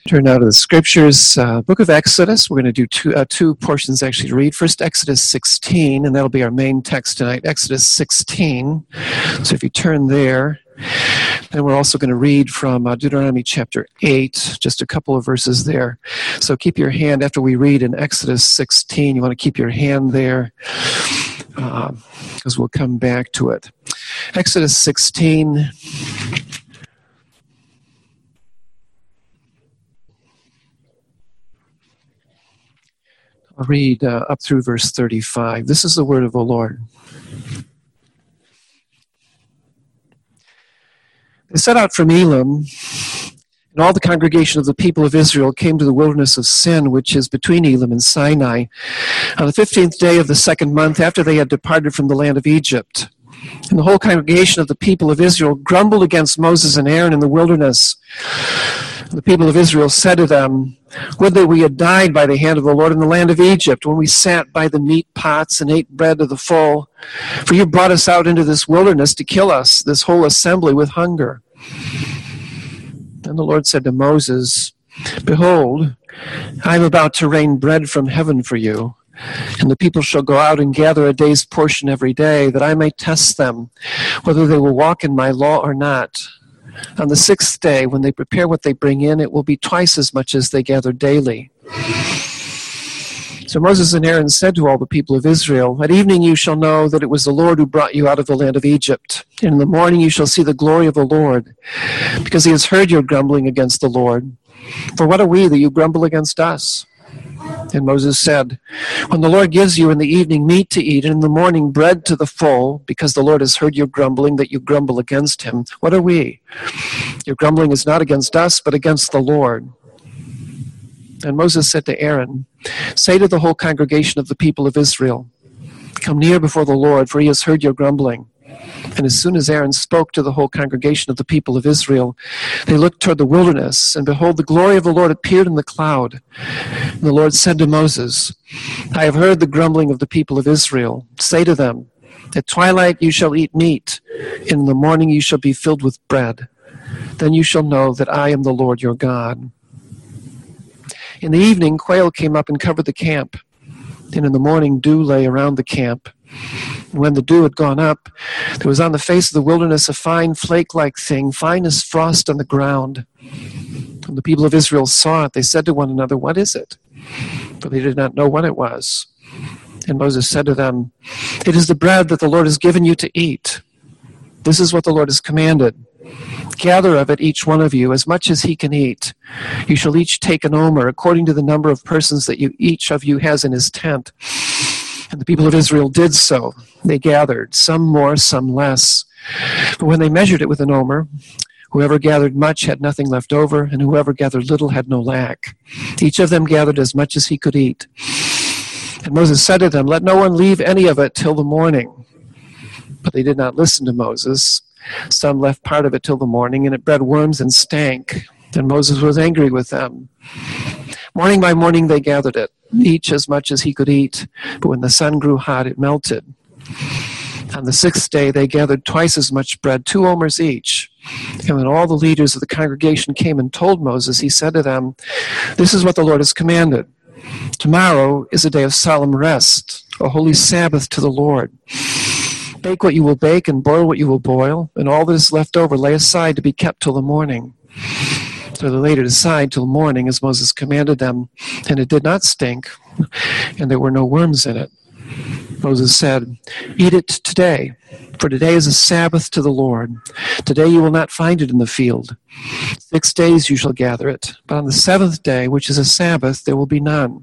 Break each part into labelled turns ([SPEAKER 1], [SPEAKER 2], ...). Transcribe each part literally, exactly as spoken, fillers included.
[SPEAKER 1] Turn now to the scriptures, uh, book of Exodus. We're going to do two, uh, two portions actually to read. First, Exodus sixteen, and that'll be our main text tonight, Exodus sixteen. So if you turn there, and we're also going to read from uh, Deuteronomy chapter eight, just a couple of verses there. So keep your hand, after we read in Exodus sixteen, you want to keep your hand there, because uh, we'll come back to it. Exodus sixteen. I'll read uh, up through verse thirty-five. This is the word of the Lord. They set out from Elim, and all the congregation of the people of Israel came to the wilderness of Sin, which is between Elim and Sinai, on the fifteenth day of the second month after they had departed from the land of Egypt. And the whole congregation of the people of Israel grumbled against Moses and Aaron in the wilderness. The people of Israel said to them, "Would that we had died by the hand of the Lord in the land of Egypt, when we sat by the meat pots and ate bread to the full. For you brought us out into this wilderness to kill us, this whole assembly, with hunger." And the Lord said to Moses, "Behold, I am about to rain bread from heaven for you, and the people shall go out and gather a day's portion every day, that I may test them, whether they will walk in my law or not. On the sixth day, when they prepare what they bring in, it will be twice as much as they gather daily." So Moses and Aaron said to all the people of Israel, "At evening you shall know that it was the Lord who brought you out of the land of Egypt. And in the morning you shall see the glory of the Lord, because he has heard your grumbling against the Lord. For what are we that you grumble against us?" And Moses said, "When the Lord gives you in the evening meat to eat, and in the morning bread to the full, because the Lord has heard your grumbling, that you grumble against him, what are we? Your grumbling is not against us, but against the Lord." And Moses said to Aaron, "Say to the whole congregation of the people of Israel, 'Come near before the Lord, for he has heard your grumbling.' And as soon as Aaron spoke to the whole congregation of the people of Israel, they looked toward the wilderness, and behold, the glory of the Lord appeared in the cloud. And the Lord said to Moses, "I have heard the grumbling of the people of Israel. Say to them, at twilight you shall eat meat, and in the morning you shall be filled with bread. Then you shall know that I am the Lord your God." In the evening, quail came up and covered the camp, and in the morning dew lay around the camp. And when the dew had gone up, there was on the face of the wilderness a fine flake-like thing, fine as frost on the ground. When the people of Israel saw it, they said to one another, "What is it?" For they did not know what it was. And Moses said to them, "It is the bread that the Lord has given you to eat. This is what the Lord has commanded. Gather of it, each one of you, as much as he can eat. You shall each take an omer, according to the number of persons that you each of you has in his tent." And the people of Israel did so. They gathered, some more, some less. But when they measured it with an omer, whoever gathered much had nothing left over, and whoever gathered little had no lack. Each of them gathered as much as he could eat. And Moses said to them, "Let no one leave any of it till the morning." But they did not listen to Moses. Some left part of it till the morning, and it bred worms and stank. And Moses was angry with them. Morning by morning they gathered it, each as much as he could eat. But when the sun grew hot, it melted. On the sixth day they gathered twice as much bread, two omers each. And when all the leaders of the congregation came and told Moses, he said to them, "This is what the Lord has commanded. Tomorrow is a day of solemn rest, a holy Sabbath to the Lord. Bake what you will bake and boil what you will boil, and all that is left over lay aside to be kept till the morning." So they laid it aside till morning, as Moses commanded them, and it did not stink, and there were no worms in it. Moses said, "Eat it today, for today is a Sabbath to the Lord. Today you will not find it in the field. Six days you shall gather it, but on the seventh day, which is a Sabbath, there will be none."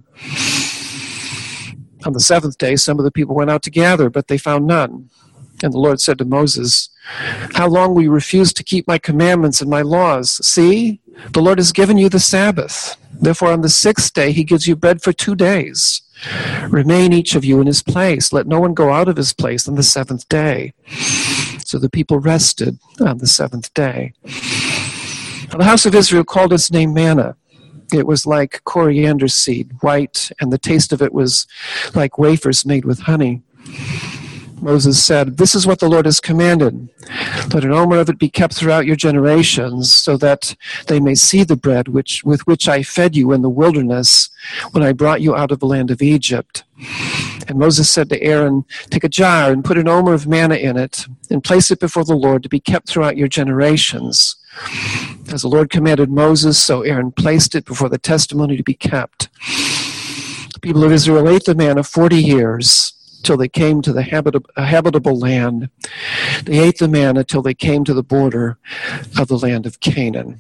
[SPEAKER 1] On the seventh day, some of the people went out to gather, but they found none. And the Lord said to Moses, "How long will you refuse to keep my commandments and my laws? See, the Lord has given you the Sabbath. Therefore on the sixth day he gives you bread for two days. Remain each of you in his place. Let no one go out of his place on the seventh day." So the people rested on the seventh day. Now the house of Israel called its name manna. It was like coriander seed, white, and the taste of it was like wafers made with honey. Moses said, "This is what the Lord has commanded. Let an omer of it be kept throughout your generations, so that they may see the bread which with which I fed you in the wilderness when I brought you out of the land of Egypt." And Moses said to Aaron, "Take a jar and put an omer of manna in it, and place it before the Lord to be kept throughout your generations." As the Lord commanded Moses, so Aaron placed it before the testimony to be kept. The people of Israel ate the manna forty years, till they came to the habit- habitable land. They ate the manna till they came to the border of the land of Canaan.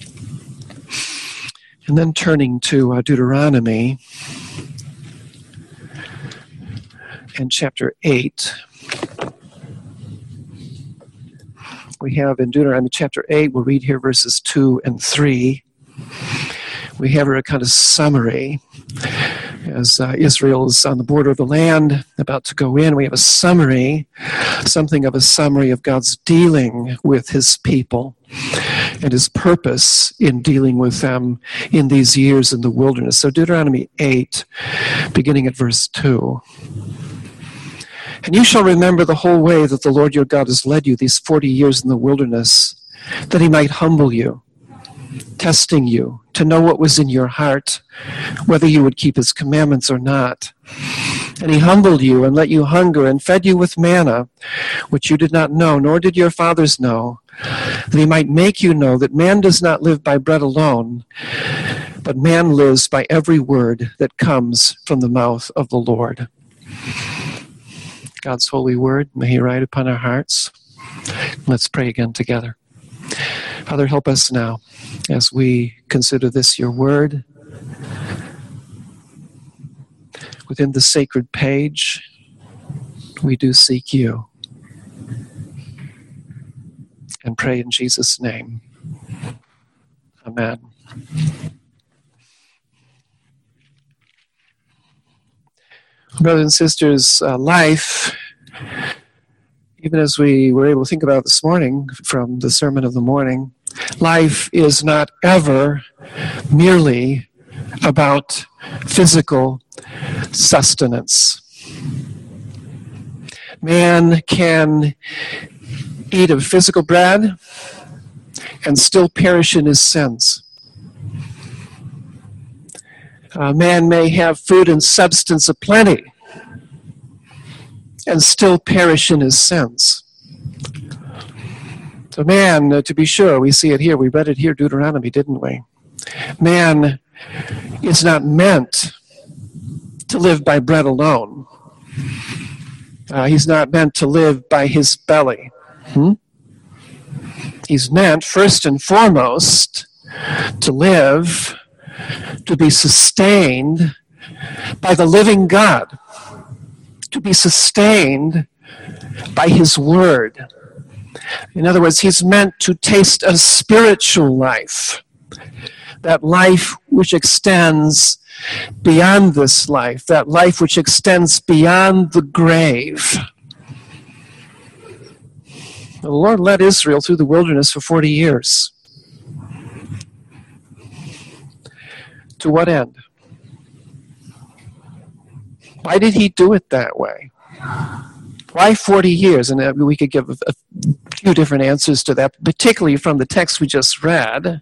[SPEAKER 1] And then turning to uh, Deuteronomy and chapter eight. We have in Deuteronomy chapter eight, we'll read here verses two and three. We have a kind of summary. As uh, Israel is on the border of the land, about to go in, we have a summary, something of a summary of God's dealing with his people and his purpose in dealing with them in these years in the wilderness. So Deuteronomy eight, beginning at verse two. "And you shall remember the whole way that the Lord your God has led you these forty years in the wilderness, that he might humble you, testing you, to know what was in your heart, whether you would keep his commandments or not. And he humbled you and let you hunger and fed you with manna, which you did not know, nor did your fathers know, that he might make you know that man does not live by bread alone, but man lives by every word that comes from the mouth of the Lord." God's holy word, may he write upon our hearts. Let's pray again together. Father, help us now as we consider this your word. Within the sacred page, we do seek you. And pray in Jesus' name. Amen. Brothers and sisters, uh, life, even as we were able to think about this morning from the sermon of the morning, life is not ever merely about physical sustenance. Man can eat of physical bread and still perish in his sins. Uh, man may have food and substance aplenty and still perish in his sins. So man, uh, to be sure, we see it here. We read it here, Deuteronomy, didn't we? Man is not meant to live by bread alone. Uh, he's not meant to live by his belly. Hmm? He's meant, first and foremost, to live, to be sustained by the living God, to be sustained by his word. In other words, he's meant to taste a spiritual life, that life which extends beyond this life, that life which extends beyond the grave. The Lord led Israel through the wilderness for forty years. To what end? Why did he do it that way? Why forty years? And we could give a few different answers to that, particularly from the text we just read.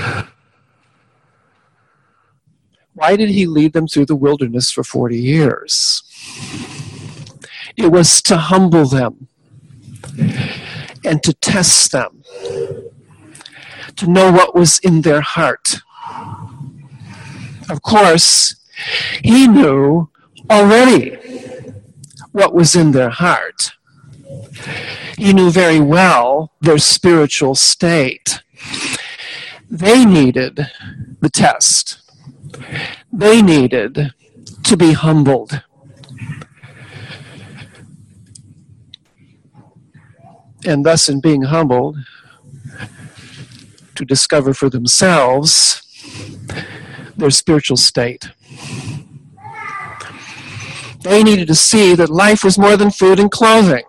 [SPEAKER 1] Why did he lead them through the wilderness for forty years? It was to humble them and to test them, to know what was in their heart. Of course, he knew already what was in their heart. He knew very well their spiritual state. They needed the test. They needed to be humbled. And thus, in being humbled, to discover for themselves their spiritual state. They needed to see that life was more than food and clothing.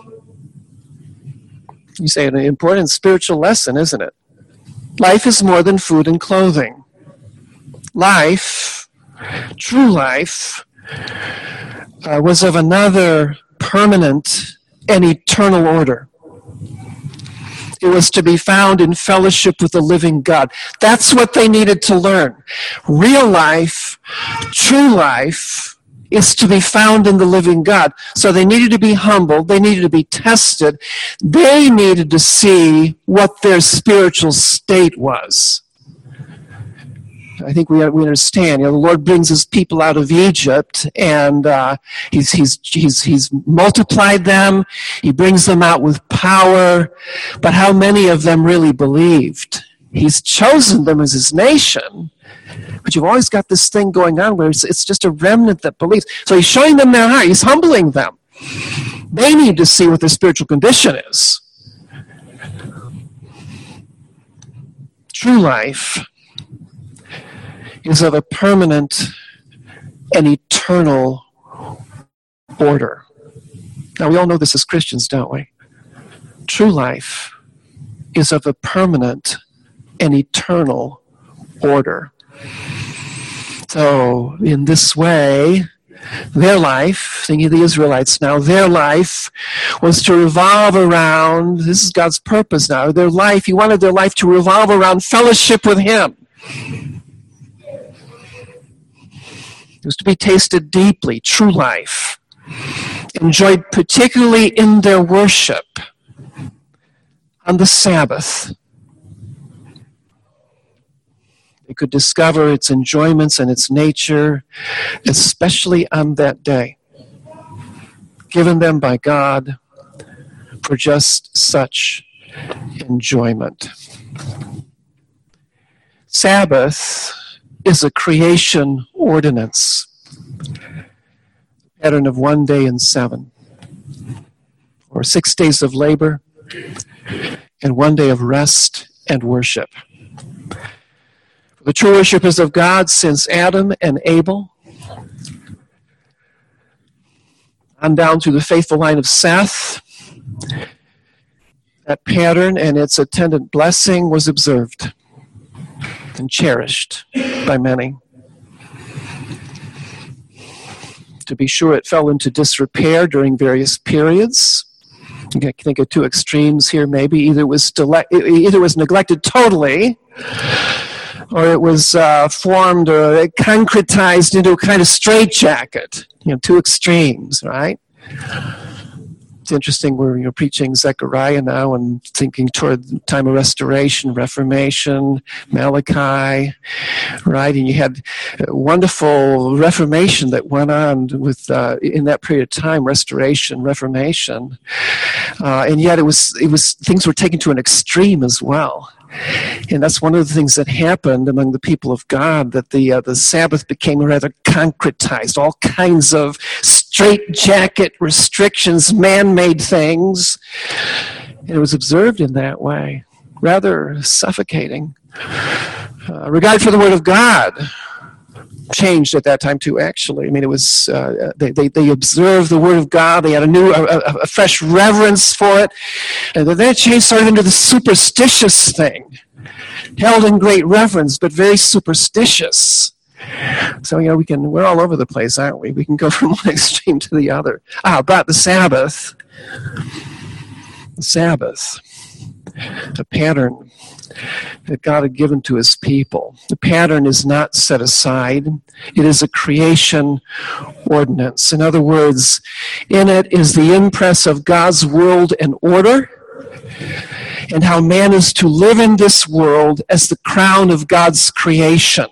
[SPEAKER 1] You say an important spiritual lesson, isn't it? Life is more than food and clothing. Life, true life, uh, was of another permanent and eternal order. It was to be found in fellowship with the living God. That's what they needed to learn. Real life, true life, is to be found in the living God. So they needed to be humbled. They needed to be tested. They needed to see what their spiritual state was. I think we we understand. You know, the Lord brings His people out of Egypt, and uh, he's he's he's he's multiplied them. He brings them out with power. But how many of them really believed? He's chosen them as His nation, but you've always got this thing going on where it's, it's just a remnant that believes. So He's showing them their heart. He's humbling them. They need to see what their spiritual condition is. True life is of a permanent and eternal order. Now, we all know this as Christians, don't we? True life is of a permanent and eternal order. So, in this way, their life, thinking of the Israelites now, their life was to revolve around, this is God's purpose now, their life, He wanted their life to revolve around fellowship with Him. It was to be tasted deeply, true life, enjoyed particularly in their worship on the Sabbath. They could discover its enjoyments and its nature, especially on that day, given them by God for just such enjoyment. Sabbath is a creation ordinance, a pattern of one day in seven, or six days of labor and one day of rest and worship. For the true worshipers of God, since Adam and Abel, on down through the faithful line of Seth, that pattern and its attendant blessing was observed and cherished by many. To be sure, it fell into disrepair during various periods. You can think of two extremes here, maybe. Either it was, dele- either it was neglected totally, or it was uh, formed or concretized into a kind of straitjacket. You know, two extremes, right? It's interesting, we're you know, preaching Zechariah now and thinking toward the time of restoration, Reformation, Malachi, right? And you had a wonderful Reformation that went on with uh, in that period of time, Restoration, Reformation, uh, and yet it was it was things were taken to an extreme as well. And that's one of the things that happened among the people of God, that the uh, the Sabbath became rather concretized, all kinds of straitjacket restrictions, man-made things. And it was observed in that way, rather suffocating. Uh, regard for the Word of God changed at that time too, actually. I mean, it was, uh, they, they, they observed the Word of God, they had a new, a, a fresh reverence for it, and then it changed sort of into the superstitious thing, held in great reverence, but very superstitious. So, you know, we can, we're all over the place, aren't we? We can go from one extreme to the other. Ah, but the Sabbath, the Sabbath, a pattern that God had given to His people. The pattern is not set aside. It is a creation ordinance. In other words, in it is the impress of God's world and order, and how man is to live in this world as the crown of God's creation.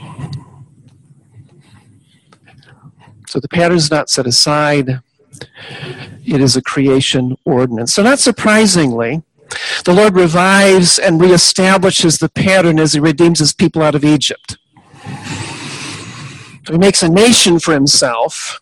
[SPEAKER 1] So the pattern is not set aside. It is a creation ordinance. So not surprisingly, the Lord revives and reestablishes the pattern as He redeems His people out of Egypt. So He makes a nation for Himself,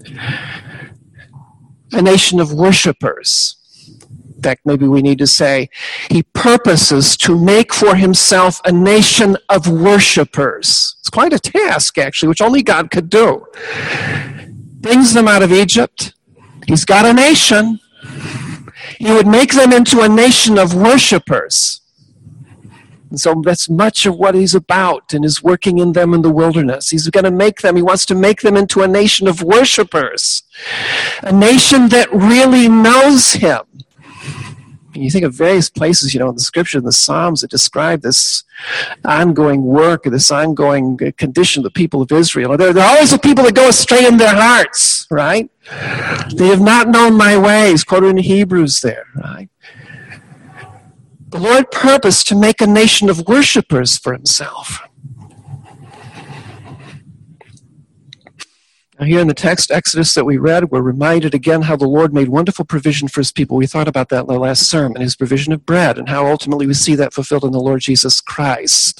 [SPEAKER 1] a nation of worshipers. In fact, maybe we need to say, He purposes to make for Himself a nation of worshipers. It's quite a task, actually, which only God could do. Brings them out of Egypt. He's got a nation. He would make them into a nation of worshipers. And so that's much of what he's about and is working in them in the wilderness. He's going to make them, he wants to make them into a nation of worshipers, a nation that really knows him. And you think of various places, you know, in the scripture, in the Psalms, that describe this ongoing work, this ongoing condition of the people of Israel. There, there are always the people that go astray in their hearts, right? They have not known my ways, quoted in Hebrews there, right? The Lord purposed to make a nation of worshipers for himself. Now here in the text, Exodus, that we read, we're reminded again how the Lord made wonderful provision for his people. We thought about that in the last sermon, his provision of bread, and how ultimately we see that fulfilled in the Lord Jesus Christ.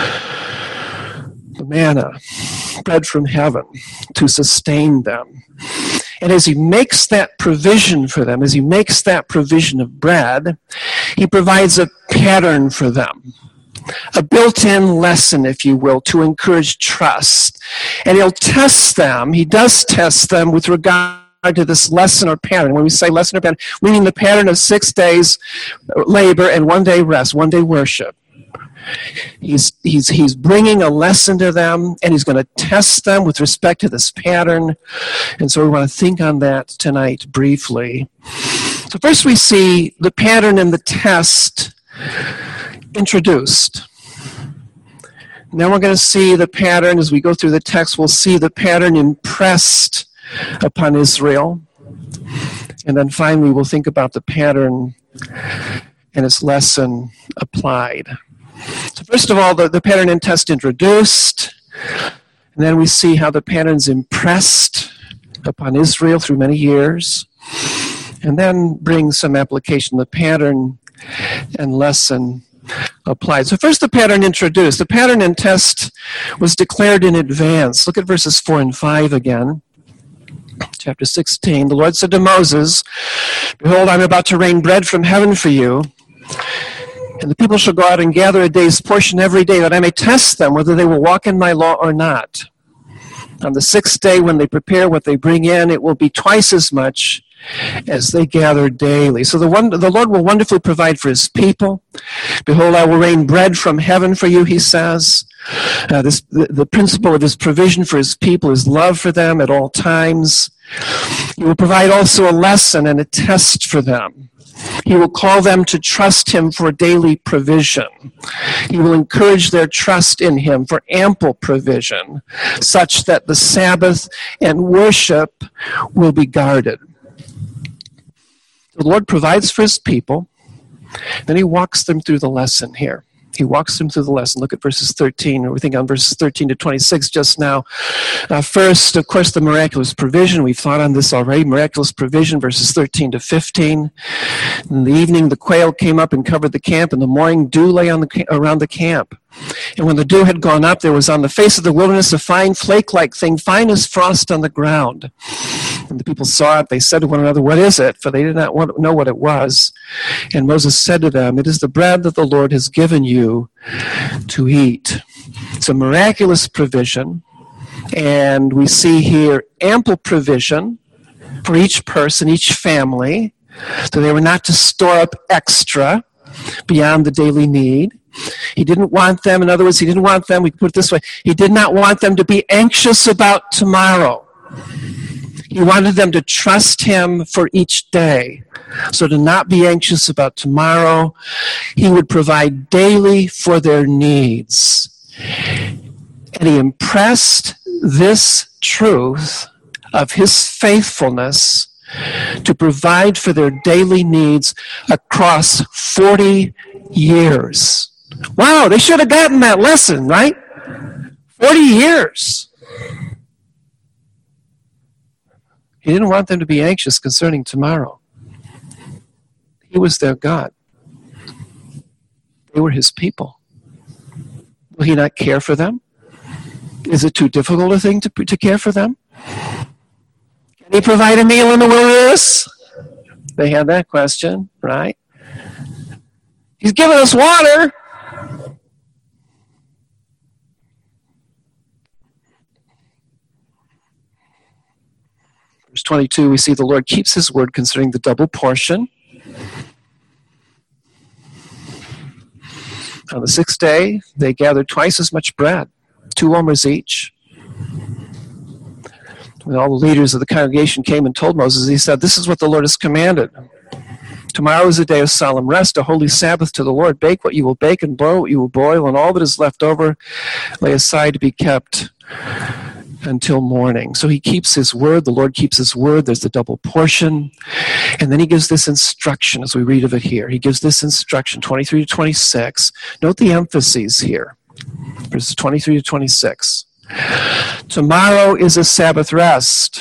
[SPEAKER 1] The manna, bread from heaven, to sustain them. And as he makes that provision for them, as he makes that provision of bread, he provides a pattern for them, a built-in lesson, if you will, to encourage trust. And he'll test them, he does test them with regard to this lesson or pattern. When we say lesson or pattern, we mean the pattern of six days labor and one day rest, one day worship. He's, he's, he's bringing a lesson to them, and he's going to test them with respect to this pattern. And so we want to think on that tonight briefly. So first we see the pattern and the test introduced. Now we're going to see the pattern, as we go through the text, we'll see the pattern impressed upon Israel. And then finally we'll think about the pattern and its lesson applied. So first of all, the, the pattern and test introduced, and then we see how the pattern's impressed upon Israel through many years, and then bring some application, the pattern and lesson applied. So first the pattern introduced. The pattern and test was declared in advance. Look at verses four and five again. Chapter sixteen, the Lord said to Moses, "Behold, I'm about to rain bread from heaven for you, and the people shall go out and gather a day's portion every day, that I may test them whether they will walk in my law or not. On the sixth day, when they prepare what they bring in, it will be twice as much as they gather daily." So the, one, the Lord will wonderfully provide for his people. "Behold, I will rain bread from heaven for you," he says. Uh, this, the, the principle of his provision for his people is love for them at all times. He will provide also a lesson and a test for them. He will call them to trust him for daily provision. He will encourage their trust in him for ample provision, such that the Sabbath and worship will be guarded. The Lord provides for his people, then he walks them through the lesson here. He walks them through the lesson. Look at verses thirteen, or we think on verses thirteen to twenty-six just now. Uh, first, of course, the miraculous provision. We've thought on this already. Miraculous provision, verses thirteen to fifteen. In the evening, the quail came up and covered the camp. In the morning, dew lay on the, around the camp. And when the dew had gone up, there was on the face of the wilderness a fine flake-like thing, fine as frost on the ground. When the people saw it, they said to one another, "What is it?" For they did not want, know what it was. And Moses said to them, "It is the bread that the Lord has given you to eat." It's a miraculous provision, and we see here ample provision for each person, each family, so they were not to store up extra beyond the daily need. He didn't want them, in other words, he didn't want them, we can put it this way, he did not want them to be anxious about tomorrow. He wanted them to trust him for each day. So to not be anxious about tomorrow, he would provide daily for their needs. And he impressed this truth of his faithfulness to provide for their daily needs across forty years. Wow, they should have gotten that lesson, right? forty years. He didn't want them to be anxious concerning tomorrow. He was their God. They were his people. Will he not care for them? Is it too difficult a thing to, to care for them? Can he provide a meal in the wilderness? They had that question, right? He's given us water. Verse twenty-two, we see the Lord keeps his word concerning the double portion. On the sixth day, they gathered twice as much bread, two omers each. When all the leaders of the congregation came and told Moses, he said, "This is what the Lord has commanded. Tomorrow is a day of solemn rest, a holy Sabbath to the Lord. Bake what you will bake and boil what you will boil, and all that is left over lay aside to be kept until morning." So he keeps his word. The Lord keeps his word. There's the double portion. And then he gives this instruction as we read of it here. He gives this instruction, twenty-three to twenty-six. Note the emphases here, verses twenty-three to twenty-six. Tomorrow is a Sabbath rest.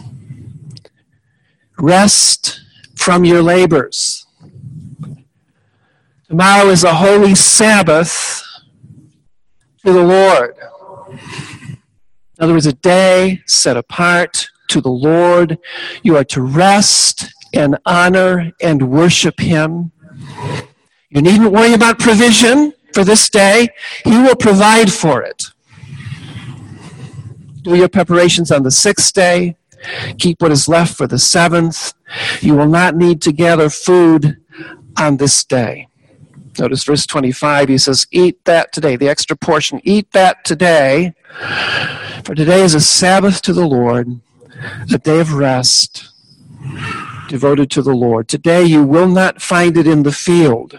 [SPEAKER 1] Rest from your labors. Tomorrow is a holy Sabbath to the Lord. In other words, a day set apart to the Lord. You are to rest and honor and worship him. You needn't worry about provision for this day. He will provide for it. Do your preparations on the sixth day. Keep what is left for the seventh. You will not need to gather food on this day. Notice verse twenty-five, he says, "Eat that today," the extra portion, "Eat that today, for today is a Sabbath to the Lord, a day of rest devoted to the Lord. Today you will not find it in the field.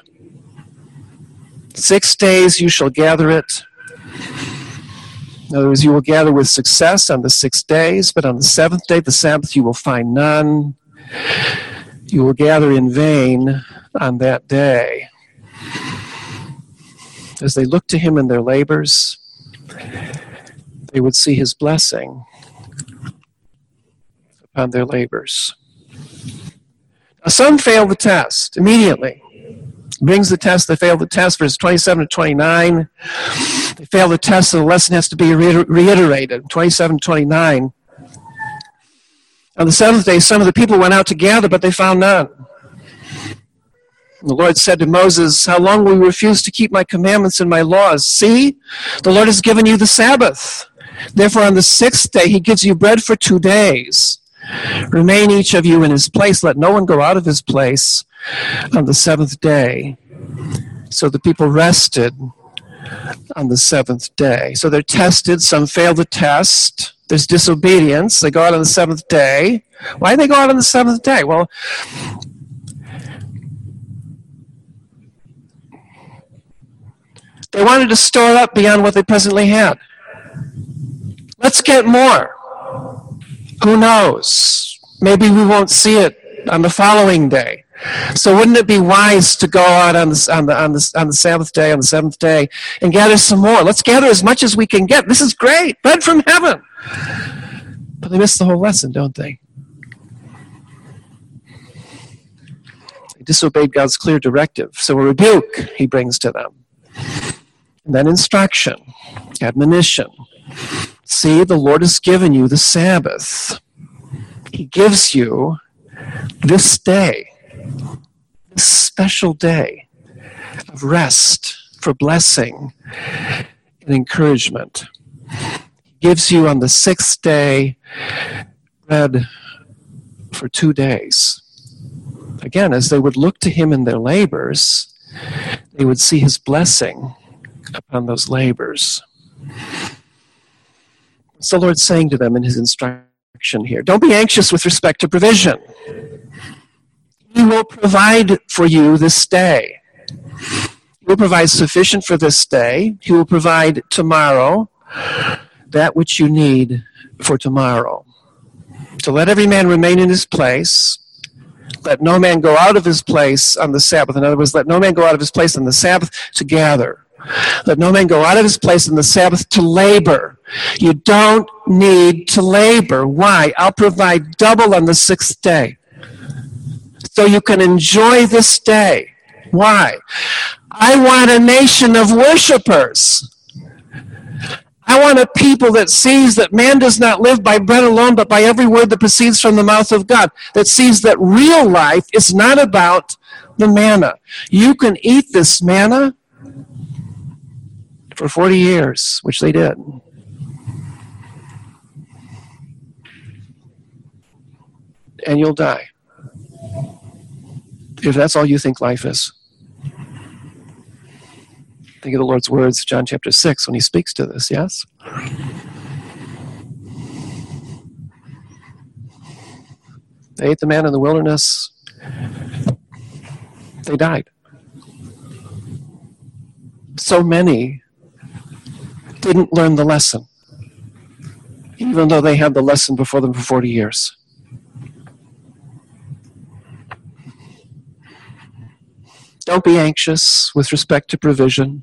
[SPEAKER 1] Six days you shall gather it." In other words, you will gather with success on the six days, but on the seventh day, the Sabbath, you will find none. You will gather in vain on that day. As they looked to him in their labors, they would see his blessing upon their labors. Now, some failed the test immediately. Brings the test, they failed the test, verses twenty-seven to twenty-nine. They failed the test, so the lesson has to be reiterated, twenty-seven to twenty-nine. On the seventh day, some of the people went out to gather, but they found none. And the Lord said to Moses, "How long will you refuse to keep my commandments and my laws? See, the Lord has given you the Sabbath. Therefore, on the sixth day, he gives you bread for two days. Remain each of you in his place. Let no one go out of his place on the seventh day." So the people rested on the seventh day. So they're tested. Some fail the test. There's disobedience. They go out on the seventh day. Why do they go out on the seventh day? Well, they wanted to store up beyond what they presently had. Let's get more. Who knows? Maybe we won't see it on the following day. So wouldn't it be wise to go out on the, on the, on the, on the Sabbath day, on the seventh day, and gather some more? Let's gather as much as we can get. This is great. Bread from heaven. But they miss the whole lesson, don't they? They disobeyed God's clear directive. So a rebuke he brings to them. And then instruction, admonition. See, the Lord has given you the Sabbath. He gives you this day, this special day of rest for blessing and encouragement. He gives you on the sixth day bread for two days. Again, as they would look to him in their labors, they would see his blessing upon those labors. What's the Lord saying to them in his instruction here? Don't be anxious with respect to provision. He will provide for you this day. He will provide sufficient for this day. He will provide tomorrow that which you need for tomorrow. So let every man remain in his place. Let no man go out of his place on the Sabbath. In other words, let no man go out of his place on the Sabbath to gather. Let no man go out of his place on the Sabbath to labor. You don't need to labor. Why? I'll provide double on the sixth day, so you can enjoy this day. Why? I want a nation of worshipers. I want a people that sees that man does not live by bread alone, but by every word that proceeds from the mouth of God. That sees that real life is not about the manna. You can eat this manna for forty years, which they did. And you'll die. If that's all you think life is. Think of the Lord's words, John chapter six, when he speaks to this, yes? They ate the manna in the wilderness. They died. So many didn't learn the lesson, even though they had the lesson before them for forty years. Don't be anxious with respect to provision.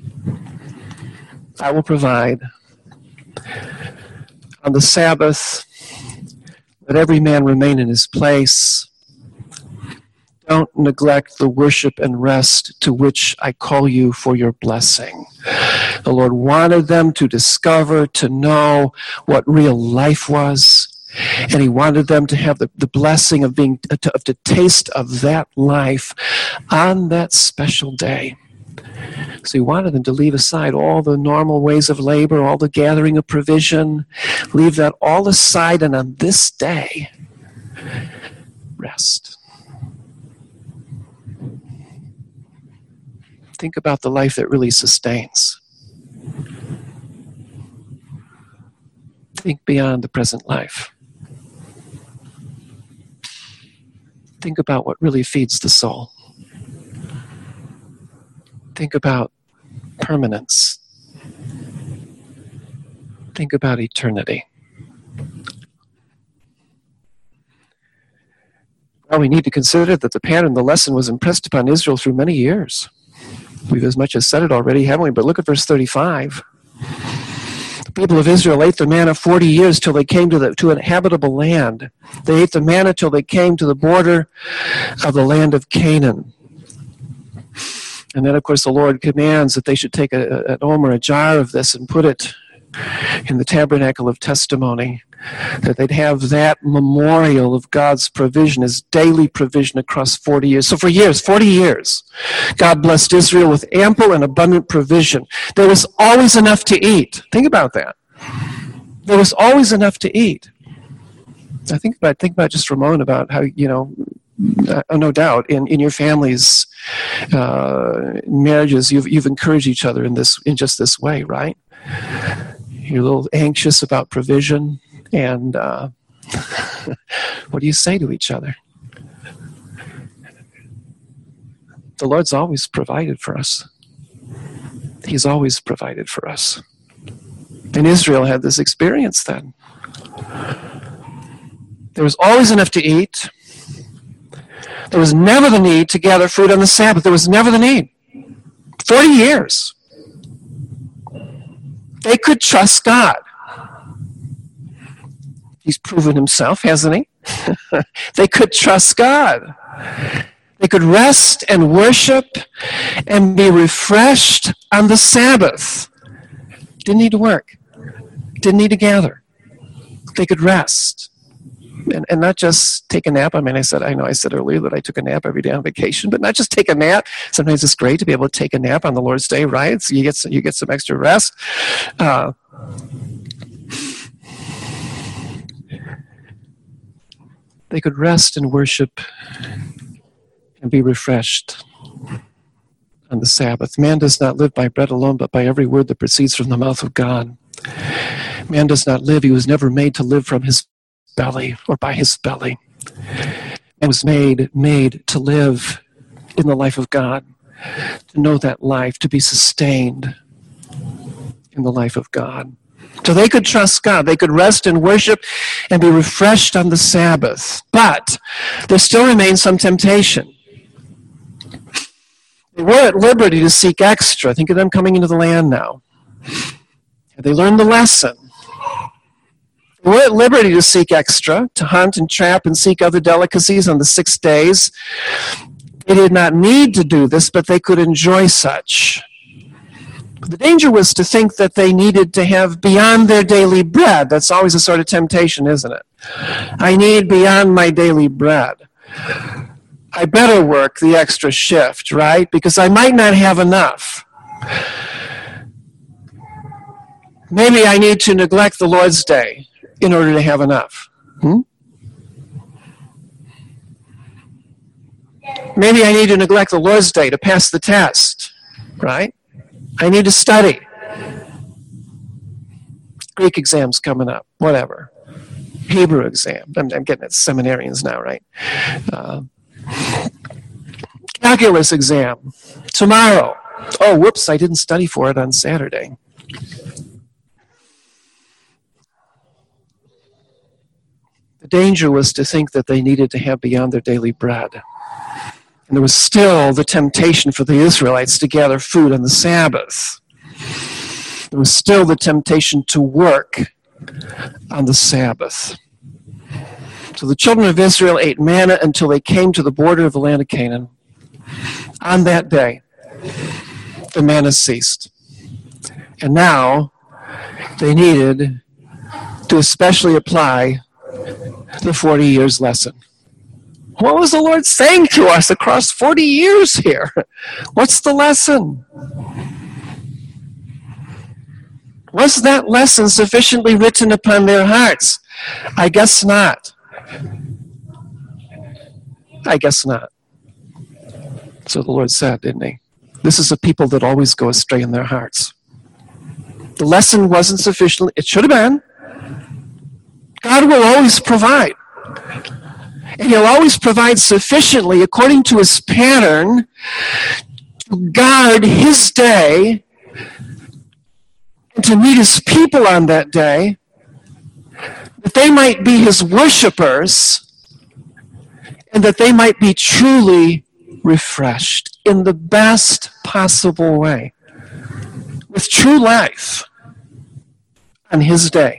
[SPEAKER 1] I will provide. On the Sabbath, let every man remain in his place. Don't neglect the worship and rest to which I call you for your blessing. The Lord wanted them to discover, to know what real life was. And he wanted them to have the, the blessing of being, to, of the taste of that life on that special day. So he wanted them to leave aside all the normal ways of labor, all the gathering of provision, leave that all aside, and on this day, rest. Think about the life that really sustains. Think beyond the present life. Think about what really feeds the soul. Think about permanence. Think about eternity. Well, we need to consider that the pattern, the lesson was impressed upon Israel through many years. We've as much as said it already, haven't we? But look at verse thirty-five. The people of Israel ate the manna forty years till they came to the to an habitable land. They ate the manna till they came to the border of the land of Canaan. And then, of course, the Lord commands that they should take a, an omer, a jar of this, and put it in the tabernacle of testimony, that they'd have that memorial of God's provision, his daily provision across forty years. So for years, forty years, God blessed Israel with ample and abundant provision. There was always enough to eat. Think about that. There was always enough to eat. I think about think about just for a moment about how, you know, uh, no doubt in, in your families, uh, marriages, you've you've encouraged each other in this in just this way, right? You're a little anxious about provision, and uh, what do you say to each other? The Lord's always provided for us. He's always provided for us. And Israel had this experience then. There was always enough to eat. There was never the need to gather fruit on the Sabbath. There was never the need. Forty years. They could trust God. He's proven himself, hasn't he? They could trust God. They could rest and worship and be refreshed on the Sabbath. Didn't need to work. Didn't need to gather. They could rest. And, and not just take a nap. I mean, I said, I know I said earlier that I took a nap every day on vacation, but not just take a nap. Sometimes it's great to be able to take a nap on the Lord's Day, right? So you get some, you get some extra rest. Uh, they could rest and worship and be refreshed on the Sabbath. Man does not live by bread alone, but by every word that proceeds from the mouth of God. Man does not live. He was never made to live from his belly or by his belly. Man was made, made to live in the life of God, to know that life, to be sustained in the life of God. So they could trust God. They could rest and worship and be refreshed on the Sabbath. But there still remains some temptation. They were at liberty to seek extra. Think of them coming into the land now. They learned the lesson. They were at liberty to seek extra, to hunt and trap and seek other delicacies on the six days. They did not need to do this, but they could enjoy such. But the danger was to think that they needed to have beyond their daily bread. That's always a sort of temptation, isn't it? I need beyond my daily bread. I better work the extra shift, right? Because I might not have enough. Maybe I need to neglect the Lord's Day in order to have enough. Hmm? Maybe I need to neglect the Lord's Day to pass the test, right? I need to study. Greek exam's coming up, whatever. Hebrew exam. I'm, I'm getting at seminarians now, right? Uh, calculus exam. Tomorrow. Oh, whoops, I didn't study for it on Saturday. The danger was to think that they needed to have beyond their daily bread. And there was still the temptation for the Israelites to gather food on the Sabbath. There was still the temptation to work on the Sabbath. So the children of Israel ate manna until they came to the border of the land of Canaan. On that day, the manna ceased. And now they needed to especially apply the forty years lesson. What was the Lord saying to us across forty years here? What's the lesson? Was that lesson sufficiently written upon their hearts? I guess not. I guess not. So the Lord said, didn't he? This is a people that always go astray in their hearts. The lesson wasn't sufficiently, it should have been. God will always provide. And he'll always provide sufficiently according to his pattern to guard his day and to meet his people on that day, that they might be his worshipers and that they might be truly refreshed in the best possible way with true life on his day.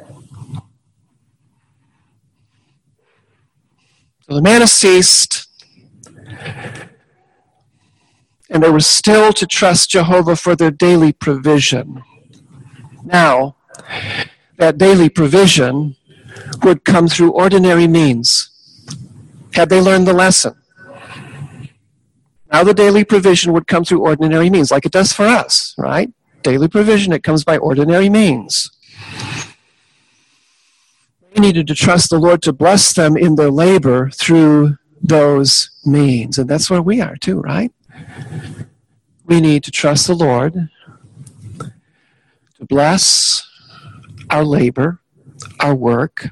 [SPEAKER 1] So the manna ceased, and they were still to trust Jehovah for their daily provision. Now, that daily provision would come through ordinary means. Had they learned the lesson? Now the daily provision would come through ordinary means, like it does for us, right? Daily provision, it comes by ordinary means. They needed to trust the Lord to bless them in their labor through those means. And that's where we are too, right? We need to trust the Lord to bless our labor, our work,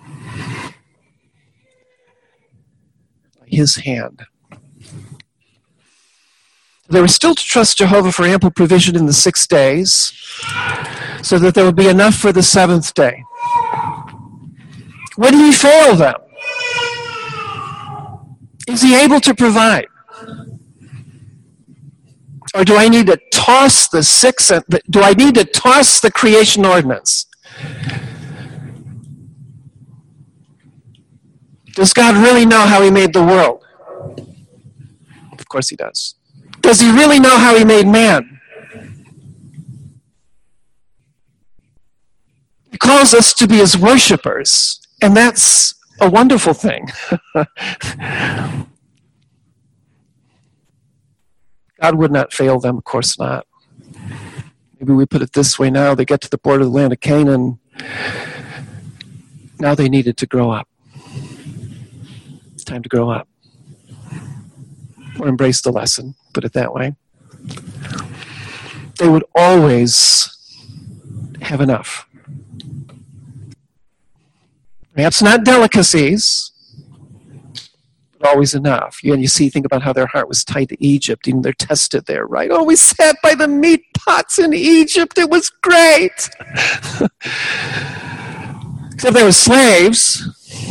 [SPEAKER 1] by his hand. They were still to trust Jehovah for ample provision in the six days, so that there would be enough for the seventh day. Would he fail them? Is he able to provide? Or do I need to toss the six, do I need to toss the creation ordinance? Does God really know how he made the world? Of course he does. Does he really know how he made man? He calls us to be his worshipers, and that's a wonderful thing. God would not fail them, of course not. Maybe we put it this way now, they get to the border of the land of Canaan. Now they needed to grow up. Time to grow up. Or embrace the lesson, put it that way. They would always have enough. Perhaps not delicacies, but always enough. And you see, think about how their heart was tied to Egypt, and they're tested there, right? Oh, we sat by the meat pots in Egypt. It was great. Except they were slaves.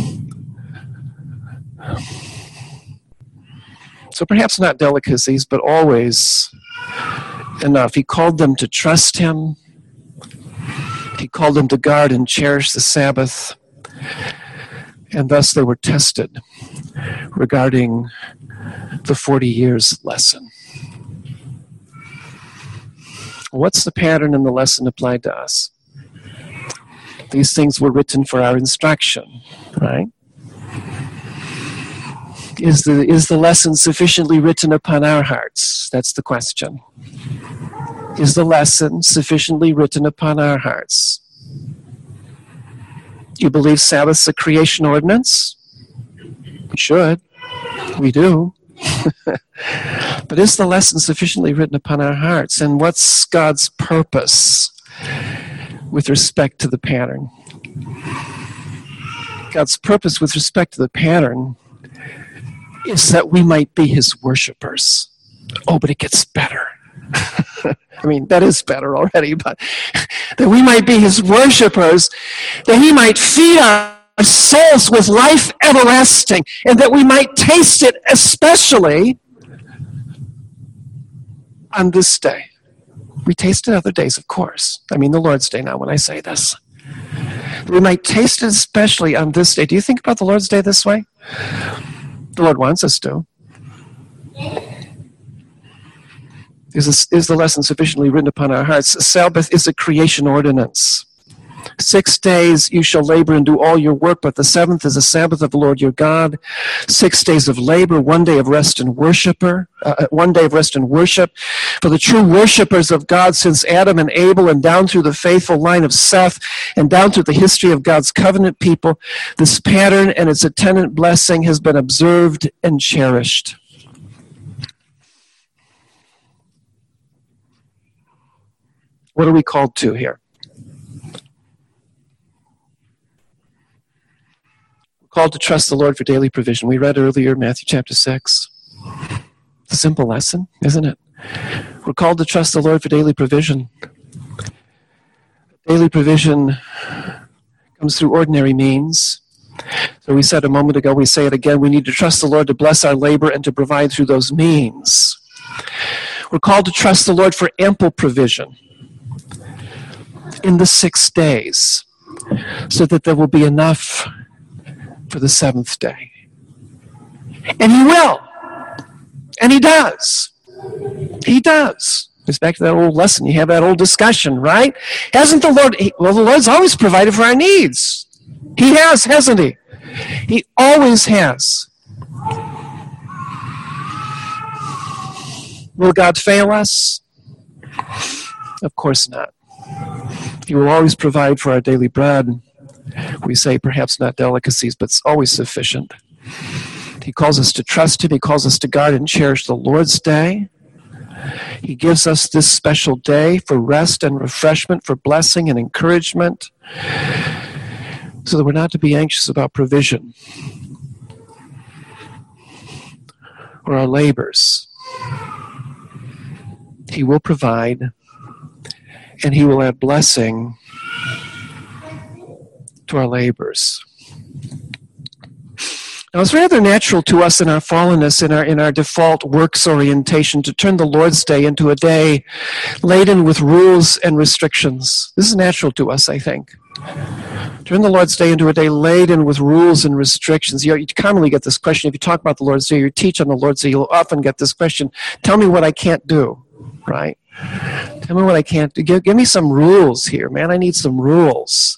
[SPEAKER 1] So perhaps not delicacies, but always enough. He called them to trust him. He called them to guard and cherish the Sabbath. And thus they were tested regarding the forty years lesson. What's the pattern and the lesson applied to us? These things were written for our instruction, right? Is the, is the lesson sufficiently written upon our hearts? That's the question. Is the lesson sufficiently written upon our hearts? Do you believe Sabbath's a creation ordinance? We should. We do. But is the lesson sufficiently written upon our hearts? And what's God's purpose with respect to the pattern? God's purpose with respect to the pattern is that we might be his worshipers. Oh, but it gets better. I mean, that is better already, but that we might be his worshipers, that he might feed our souls with life everlasting, and that we might taste it especially on this day. We taste it other days, of course. I mean, the Lord's Day now when I say this. We might taste it especially on this day. Do you think about the Lord's Day this way? The Lord wants us to. Is, this, is the lesson sufficiently written upon our hearts? The Sabbath is a creation ordinance. Six days you shall labor and do all your work, but the seventh is the Sabbath of the Lord your God. Six days of labor, one day of rest and worshiper, uh, one day of rest and worship. For the true worshipers of God, since Adam and Abel, and down through the faithful line of Seth, and down through the history of God's covenant people, this pattern and its attendant blessing has been observed and cherished. What are we called to here? We're called to trust the Lord for daily provision. We read earlier Matthew chapter six. It's a simple lesson, isn't it? We're called to trust the Lord for daily provision. Daily provision comes through ordinary means. So we said a moment ago, we say it again, we need to trust the Lord to bless our labor and to provide through those means. We're called to trust the Lord for ample provision in the six days, so that there will be enough for the seventh day. And he will. And he does. He does. It's back to that old lesson. You have that old discussion, right? Hasn't the Lord, he, well, the Lord's always provided for our needs. He has, hasn't he? He always has. Will God fail us? Of course not. He will always provide for our daily bread. We say perhaps not delicacies, but it's always sufficient. He calls us to trust him. He calls us to guard and cherish the Lord's Day. He gives us this special day for rest and refreshment, for blessing and encouragement, so that we're not to be anxious about provision or our labors. He will provide, and he will add blessing to our labors. Now, it's rather natural to us in our fallenness, in our in our default works orientation, to turn the Lord's Day into a day laden with rules and restrictions. This is natural to us, I think. Turn the Lord's Day into a day laden with rules and restrictions. You, you commonly get this question. If you talk about the Lord's Day, you teach on the Lord's Day, you'll often get this question, tell me what I can't do, right? Tell me what I can't do. Give, give me some rules here, man. I need some rules.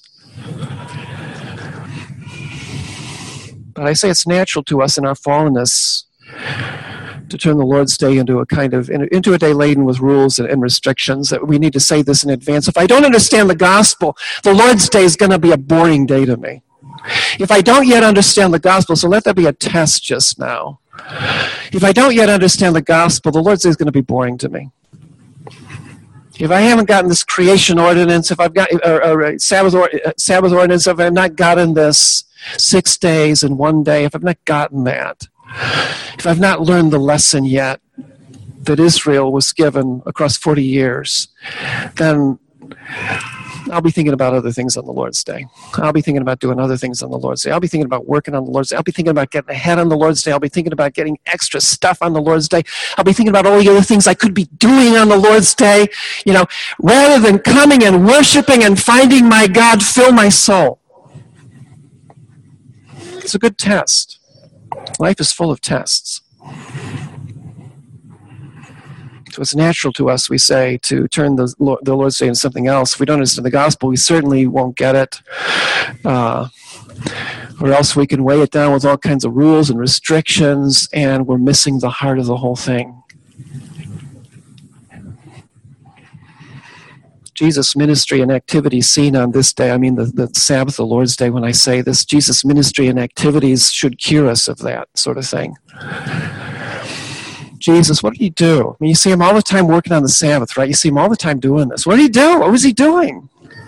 [SPEAKER 1] But I say it's natural to us in our fallenness to turn the Lord's Day into a kind of, into a day laden with rules and, and restrictions. That we need to say this in advance. If I don't understand the gospel, the Lord's Day is going to be a boring day to me. If I don't yet understand the gospel, so let that be a test just now. If I don't yet understand the gospel, the Lord's Day is going to be boring to me. If I haven't gotten this creation ordinance, if I've got or, or Sabbath, or, Sabbath ordinance, if I've not gotten this six days in one day, if I've not gotten that, if I've not learned the lesson yet that Israel was given across forty years, then I'll be thinking about other things on the Lord's Day. I'll be thinking about doing other things on the Lord's Day. I'll be thinking about working on the Lord's Day. I'll be thinking about getting ahead on the Lord's Day. I'll be thinking about getting extra stuff on the Lord's Day. I'll be thinking about all the other things I could be doing on the Lord's Day, you know, rather than coming and worshiping and finding my God fill my soul. It's a good test. Life is full of tests. So it's natural to us, we say, to turn the, Lord, the Lord's Day into something else. If we don't understand the gospel, we certainly won't get it. Uh, or else we can weigh it down with all kinds of rules and restrictions, and we're missing the heart of the whole thing. Jesus' ministry and activities seen on this day, I mean the, the Sabbath, the Lord's Day, when I say this, Jesus' ministry and activities should cure us of that sort of thing. Jesus, what did he do? I mean, you see him all the time working on the Sabbath, right? You see him all the time doing this. What did he do? What was he doing?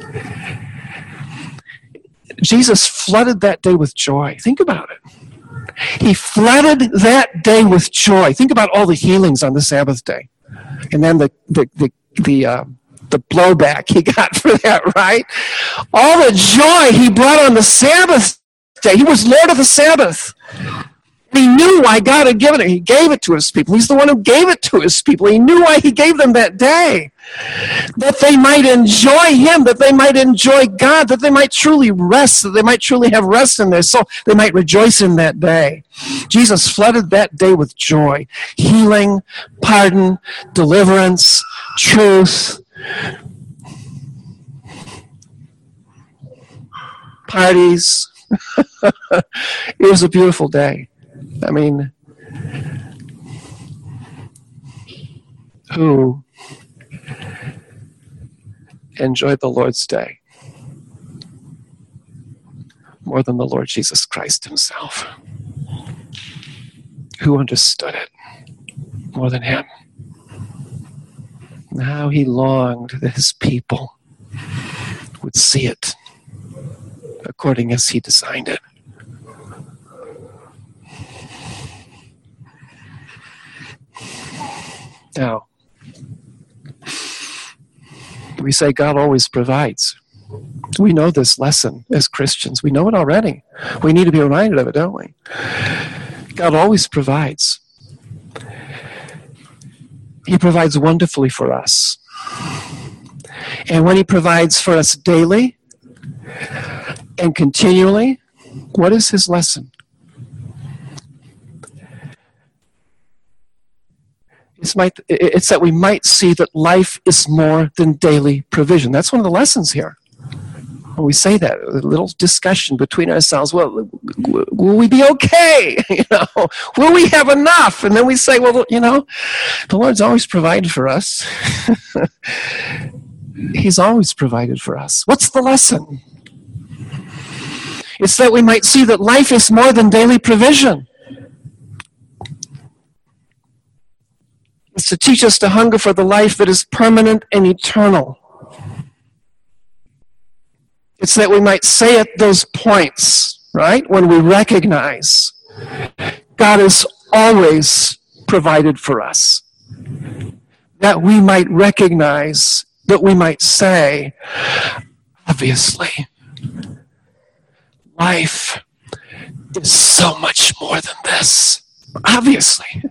[SPEAKER 1] Jesus flooded that day with joy. Think about it. He flooded that day with joy. Think about all the healings on the Sabbath day. And then the the the the, uh, the blowback he got for that, right? All the joy he brought on the Sabbath day. He was Lord of the Sabbath. He knew why God had given it. He gave it to his people. He's the one who gave it to his people. He knew why he gave them that day. That they might enjoy him, that they might enjoy God, that they might truly rest, that they might truly have rest in their soul. They might rejoice in that day. Jesus flooded that day with joy, healing, pardon, deliverance, truth, parties. It was a beautiful day. I mean, who enjoyed the Lord's day more than the Lord Jesus Christ himself? Who understood it more than him? And how he longed that his people would see it according as he designed it. Now, we say God always provides. We know this lesson as Christians. We know it already. We need to be reminded of it, don't we? God always provides. He provides wonderfully for us. And when he provides for us daily and continually, what is his lesson? It's, might, it's that we might see that life is more than daily provision. That's one of the lessons here. When we say that, a little discussion between ourselves, well, will we be okay? You know, will we have enough? And then we say, well, you know, the Lord's always provided for us. He's always provided for us. What's the lesson? It's that we might see that life is more than daily provision. It's to teach us to hunger for the life that is permanent and eternal. It's that we might say at those points, right, when we recognize God has always provided for us, that we might recognize, that we might say, obviously, life is so much more than this. Obviously.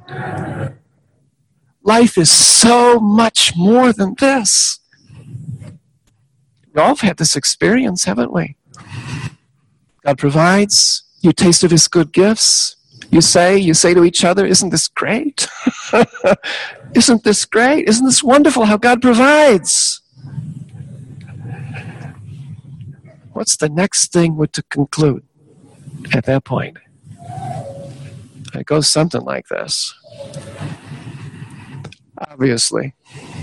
[SPEAKER 1] Life is so much more than this. We all have had this experience, haven't we? God provides. You taste of his good gifts. You say, you say to each other, isn't this great? Isn't this great? Isn't this wonderful how God provides? What's the next thing we're to conclude at that point? It goes something like this. Obviously,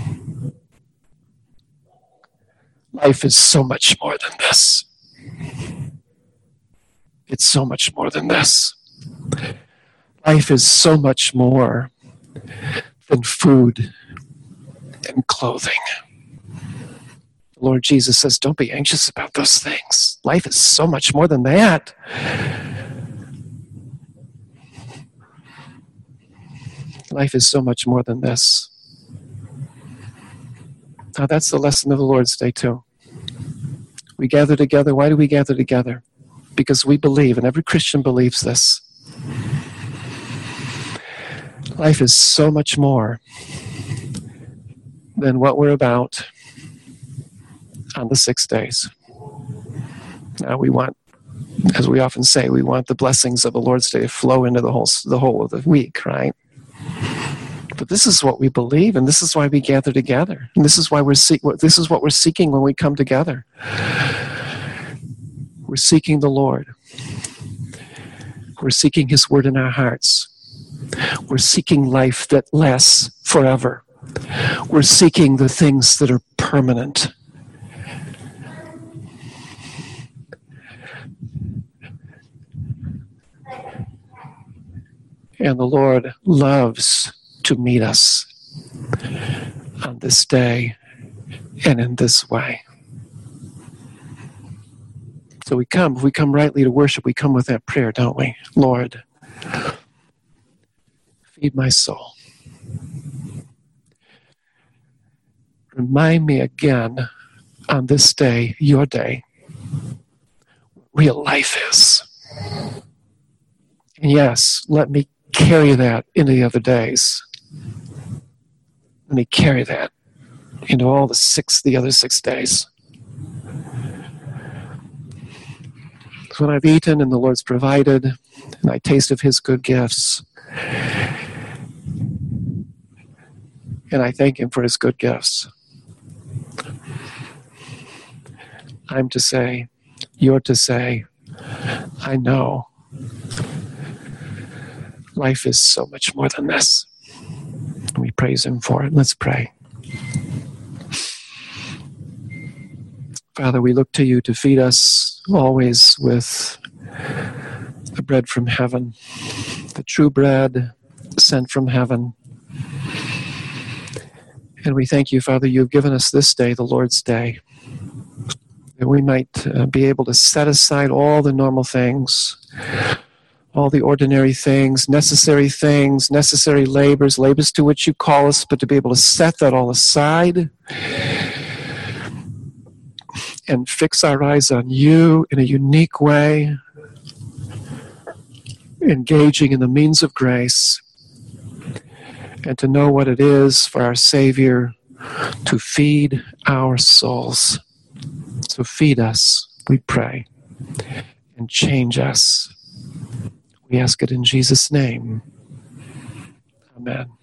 [SPEAKER 1] life is so much more than this. It's so much more than this. Life is so much more than food and clothing. The Lord Jesus says, don't be anxious about those things. Life is so much more than that. Life is so much more than this. Now that's the lesson of the Lord's Day too. We gather together. Why do we gather together? Because we believe, and every Christian believes this. Life is so much more than what we're about on the six days. Now we want, as we often say, we want the blessings of the Lord's Day to flow into the whole, the whole of the week, right? But this is what we believe, and this is why we gather together. And this is why we're see- this is what we're seeking when we come together. We're seeking the Lord. We're seeking his word in our hearts. We're seeking life that lasts forever. We're seeking the things that are permanent. And the Lord loves to meet us on this day and in this way. So we come, if we come rightly to worship, we come with that prayer, don't we? Lord, feed my soul. Remind me again on this day, your day, what real life is. And yes, let me carry that into the other days. Let me carry that into all the six, the other six days. So when I've eaten and the Lord's provided, and I taste of his good gifts, and I thank him for his good gifts, I'm to say, you're to say, I know life is so much more than this. And we praise him for it. Let's pray. Father, we look to you to feed us always with the bread from heaven, the true bread sent from heaven. And we thank you, Father, you've given us this day, the Lord's Day, that we might uh, be able to set aside all the normal things, all the ordinary things, necessary things, necessary labors, labors to which you call us, but to be able to set that all aside and fix our eyes on you in a unique way, engaging in the means of grace, and to know what it is for our Savior to feed our souls. So feed us, we pray, and change us. We ask it in Jesus' name. Amen.